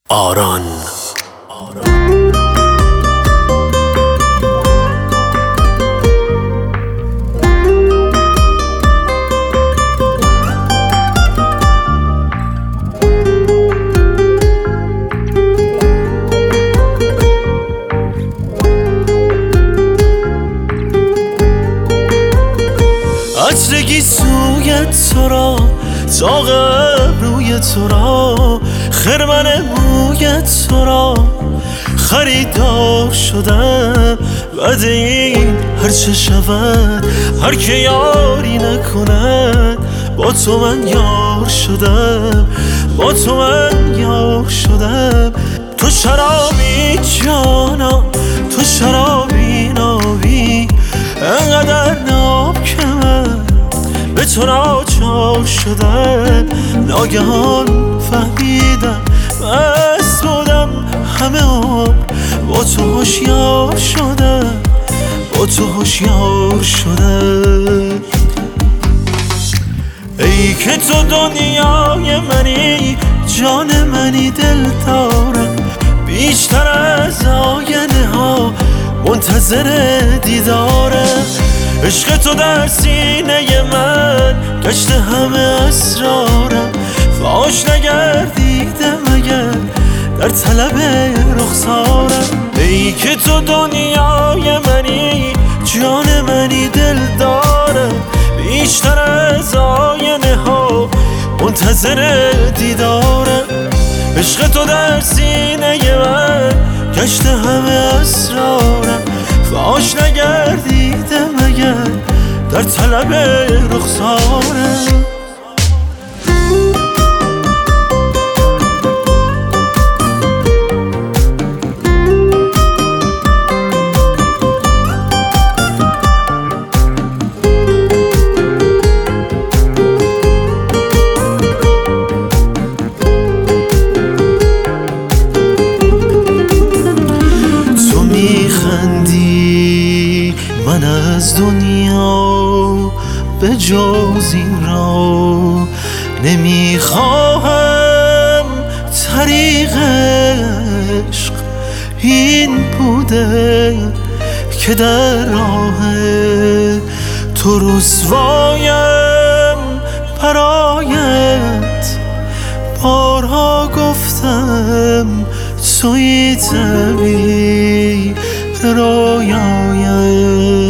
آران. عطرگی سویت تو را، داغ ابروی تو را، خرمن مویت تو را خریدار شدم. بعد این هرچه شود، هر که یاری نکند، با تو من یار شدم، با تو من یار شدم. تو شرابی جانا، تو شرابی نابی، انقدر ناب که من به تو ناچار شدم. ناگهان فهمیدم مست بودم همه عمر، با تو هوشیار شدم، با تو هوشیار شدم. ای که تو دنیای منی، جان منی، دل دارم بیشتر از آینه ها، منتظر دیدارم. عشق تو در سینه من گشت همه اسرارم، فاش نگردیدم اگر در طلب رخسارم. ای که تو دنیای منی، جان منی، دل دارم بیشتر از آینه ها، منتظر دیدارم. عشق تو در سینه من گشت همه اسرارم، فاش نگردیدم اگر در طلب رخسارم. من از دنیا به جز این را نمیخواهم. طریق عشق این بوده که در راه تو رسوایم. برایت بارها گفتم توی تعبیر رویایم.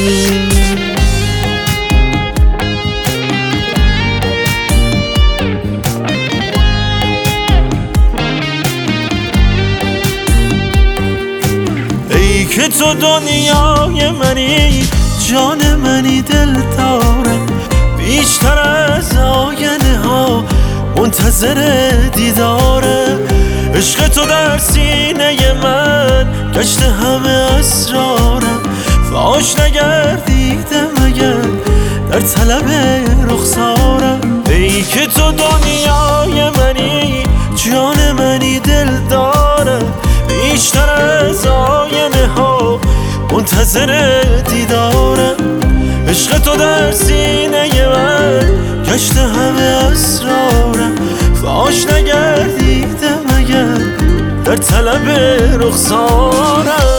ای که تو دنیای منی، جان منی، دل دارم بیشتر از آینه ها، منتظر دیدارم. عشق تو در سینه من گشت همه اسرارم، فاش نگردیدم اگر در طلب رخسارم. ای که تو دنیای منی، جان منی، دل دارم بیشتر از آینه ها، منتظر دیدارم. عشق تو در سینه من گشت همه اسرارم، فاش نگردیدم اگر در طلب رخسارم.